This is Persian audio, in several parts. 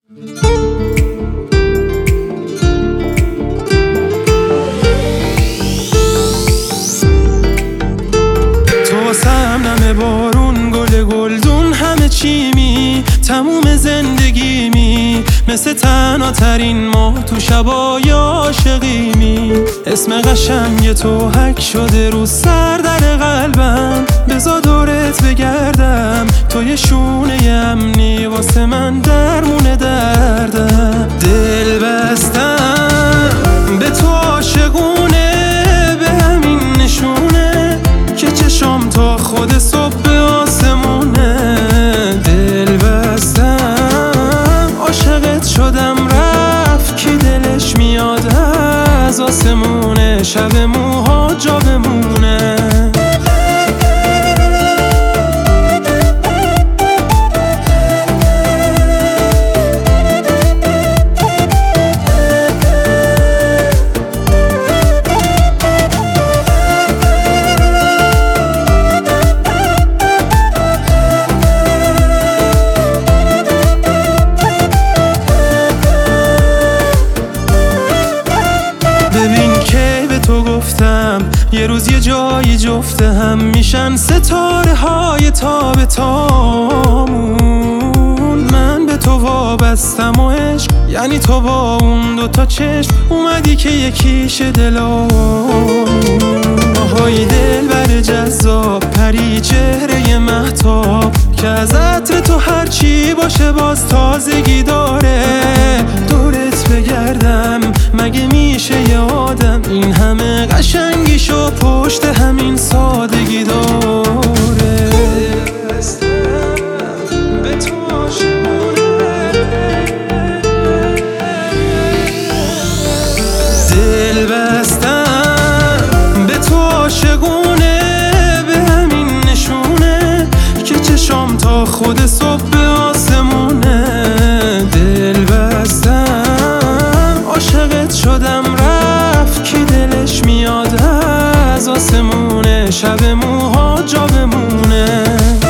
تو واسم نمه بارون، گل گلدون، همه چیمی، تموم زندگیمی، مثل تنها ترین ماه تو شبای عاشقیمی. اسم قشنگ تو حک شده رو سر در قلبم، بزا دورت بگردم، تو یه شونه امنی واسه من درمون دردم. دل بستم به تو عاشقونه، به همین نشونه که چشام تا خود صبح به آسمونه. دل بستم عاشقت شدم، رفت کی دلش میاد از آسمونه، شب موها جا بمونه. ببین که به تو گفتم یه روز یه جایی جفته هم میشن ستاره های تا به تامون. من به تو وابستم و عشق یعنی تو با اون دوتا چشم اومدی که یکیش دلامون. آهای دل بر جذاب، پری چهره مهتاب، که از عطر تو هرچی باشه باز تازگی داره. دورت بگردم مگه میشه یه آدم این همه قشنگیشو پشت همین سادگی داره. به تو عاشقونه، دل بستم به تو عاشقونه، به همین نشونه که چشام تا خود صبح به آسمونه. دل بستم عاشقت شدم، رفت کی دلش میاد از آسمونه، شب موها جا بمونه.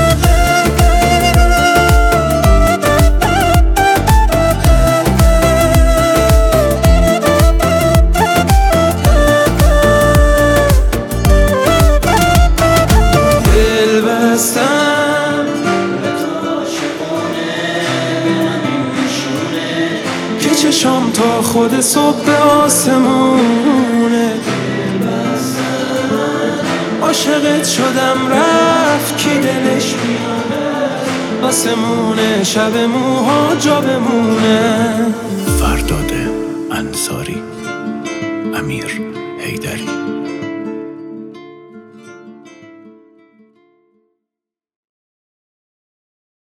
دل بستم به تو عاشقونه، به همین نشونه که چشام تا خود صبح به آسمونه. عاشقت شدم، رفت کی دلش میاد آسمونه، شب موها جا بمونه. فرداد انصاری، امیر حیدری.